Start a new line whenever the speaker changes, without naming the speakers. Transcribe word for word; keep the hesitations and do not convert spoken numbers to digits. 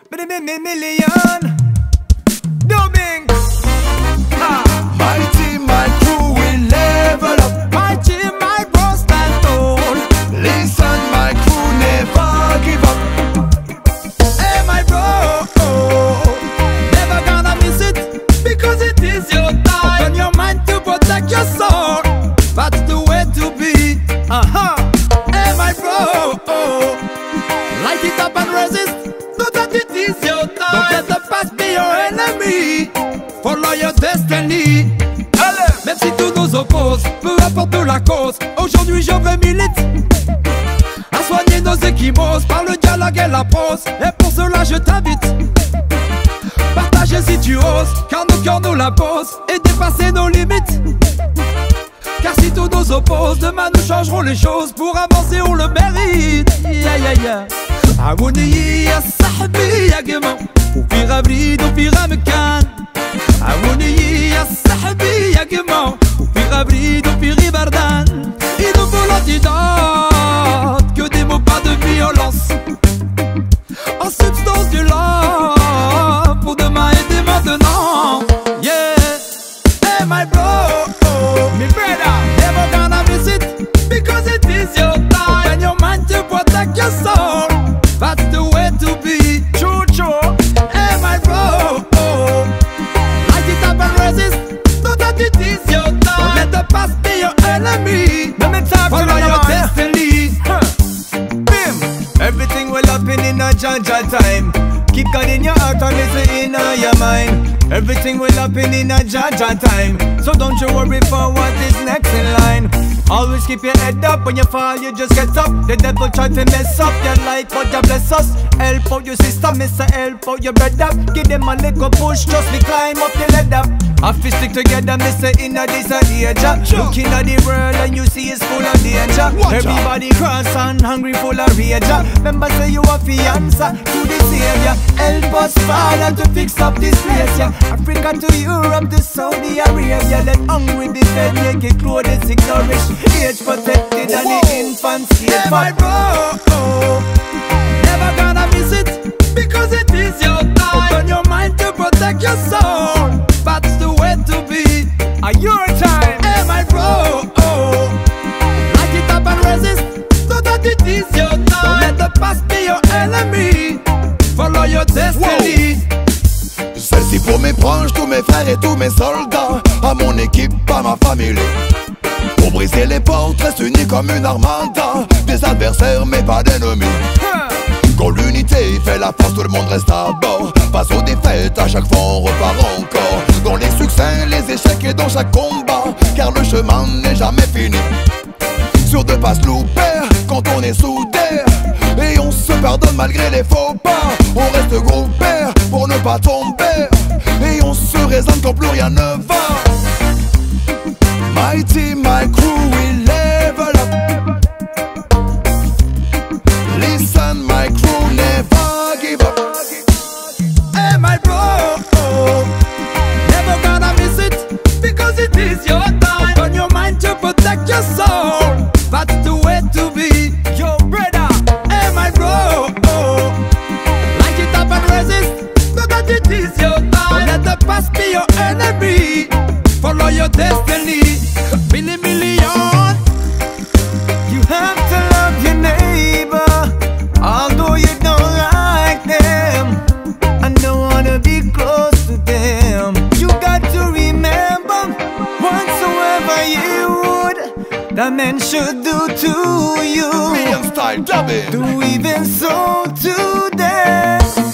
Million dubbing.
My team, my crew will level up.
My team, my bros stand tall.
Listen, my crew never give up.
Hey my bro, never gonna miss it, because it is your time. Open your mind to protect your soul. That's the way to be. Uh-huh. Hey my bro, light it up and resist. Know that it is your time. Don't let the past be your enemy. Follow your destiny. Allez. Même si tout nous oppose, peu importe la cause, aujourd'hui je veux milite à soigner nos échymoses par le dialogue et la prose. Et pour cela je t'invite, partager si tu oses, car nos cœurs nous l'imposent, et dépasser nos limites. Car si tout nous oppose, demain nous changerons les choses. Pour avancer on le mérite. Yeah, yeah, yeah. عاوني يا صاحبي يا قمر، وفي غبريد وفي غمكان. عاوني يا صاحبي يا قمر، وفي غبريد وفي غي بردان. Il nous faut l'antidote, que des mots, pas de violence. En substance du love, pour demain et dès maintenant. Yeah, hey my bro, me brother, never gonna miss it, because it is your time. Open your mind to protect your soul. That's the way to be.
True, true.
Hey my bro, light it up and resist. Know that it is your time. Don't let the past be your enemy. Follow your destiny.
Huh. Bim. Everything will happen in a Jaja time. Keep God in your heart and listen in your mind. Everything will happen in a Jaja time. So don't you worry for what is next in line. Always keep your head up. When you fall you just get up. The devil try to mess up your life, but you bless us. Help out your sister, mister, help out your brother. Give them a little push, just we climb up the ladder. Have to stick together, mister, in a this age. Looking at the world and you see it's full of danger. Everybody cross and hungry, full of rage. Remember say you have to answer to the Savior. Help us, Father, to fix up this place, yeah. Africa to Europe to Saudi Arabia. Let hungry be fed, naked clothes, sick nourished, age protected, and the infants care
Hey
for.
my bro, never gonna miss it, because it is your time. Open your mind to protect your soul. That's the way to be.
Are your time?
Hey my bro, light it up and resist. Know that it is your time. Don't let the past be your enemy. Follow your destiny.
Celle-ci pour mes proches, tous mes frères et tous mes soldats. À mon équipe, à ma famille. Pour briser les portes, reste unis comme une armada. Des adversaires mais pas d'ennemis. Quand l'unité fait la force, tout le monde reste à bord. Face aux défaites, à chaque fois on repart encore. Dans les succès, les échecs et dans chaque combat, car le chemin n'est jamais fini. Sûr de pas se louper quand on est soudés, et on se pardonne malgré les faux pas. On reste groupés pour ne pas tomber, et on se raisonne quand plus rien ne va. My team, my crew, we level up. Listen, my crew, never give up.
Hey my bro, never gonna miss it, because it is your time. Open your mind to protect your soul. That's the way to be.
Yo, brother.
Hey my bro, light it up and resist. Know that it is your time. Don't let the past be your enemy. Follow your destiny. Billy million.
You have to love your neighbor, although you don't like them and don't wanna be close to them. You got to remember, whatsoever you would, that man should do to you,
Style,
do even so to them.